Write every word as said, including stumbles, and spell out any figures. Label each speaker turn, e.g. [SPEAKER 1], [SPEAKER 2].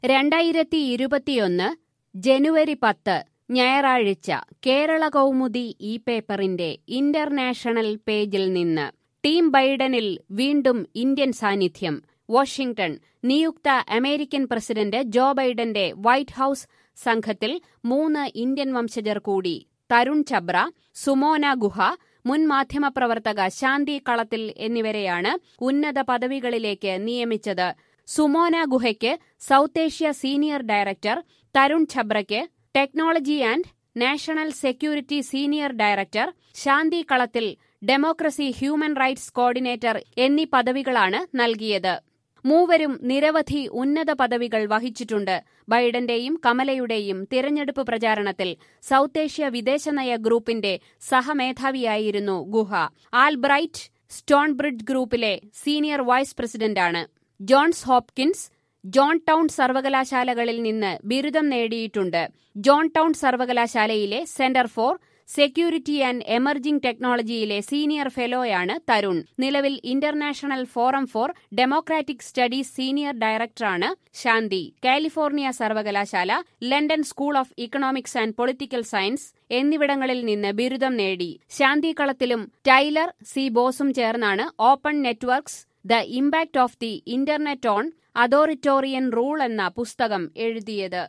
[SPEAKER 1] രണ്ടായിരത്തി ഇരുപത്തിയൊന്ന് ജനുവരി പത്ത് ഞായറാഴ്ച കേരള കൗമുദി ഈ പേപ്പറിന്റെ ഇന്റർനാഷണൽ പേജിൽ നിന്ന് ടീം ബൈഡനിൽ വീണ്ടും ഇന്ത്യൻ സാന്നിധ്യം. വാഷിംഗ്ടൺ. നിയുക്ത അമേരിക്കൻ പ്രസിഡന്റ് ജോ ബൈഡന്റെ വൈറ്റ് ഹൌസ് സംഘത്തിൽ മൂന്ന് ഇന്ത്യൻ വംശജർ കൂടി. തരുൺ ചബ്ര, സുമോന ഗുഹ, മുൻ മാധ്യമപ്രവർത്തക ശാന്തി കളത്തിൽ എന്നിവരെയാണ് ഉന്നത പദവികളിലേക്ക് നിയമിച്ചത്. സുമോന ഗുഹയ്ക്ക് south Asia senior director, Tarun ഛബ്രയ്ക്ക് technology and national security senior director, Shanti Kalathil democracy human rights coordinator എന്നീ പദവികളാണ് നൽകിയത്. മൂവരും നിരവധി ഉന്നത പദവികൾ വഹിച്ചിട്ടുണ്ട്. ബൈഡന്റെയും കമലയുടെയും തിരഞ്ഞെടുപ്പ് പ്രചാരണത്തിൽ സൗത്ത് ഏഷ്യ വിദേശനയ ഗ്രൂപ്പിന്റെ സഹമേധാവിയായിരുന്നു ഗുഹ. ആൽബ്രൈറ്റ് സ്റ്റോൺബ്രിഡ്ജ് ഗ്രൂപ്പിലെ സീനിയർ വൈസ് പ്രസിഡന്റാണ്. ജോൺസ് ഹോപ്കിൻസ്, ജോൺ ടൗൺ സർവകലാശാലകളിൽ നിന്ന് ബിരുദം നേടിയിട്ടുണ്ട്. ജോൺ ടൗൺ സർവകലാശാലയിലെ centre for security and emerging ടെക്നോളജിയിലെ സീനിയർ ഫെലോയാണ് തരുൺ. നിലവിൽ international forum for democratic studies senior ഡയറക്ടറാണ് ശാന്തി. കാലിഫോർണിയ സർവകലാശാല, London school of economics and political science എന്നിവിടങ്ങളിൽ നിന്ന് ബിരുദം നേടി. ശാന്തി കളത്തിലും ടൈലർ സി ബോസും ചേർന്നാണ് open networks the impact of the internet on authoritarian rule എന്ന പുസ്തകം എഴുതിയത്.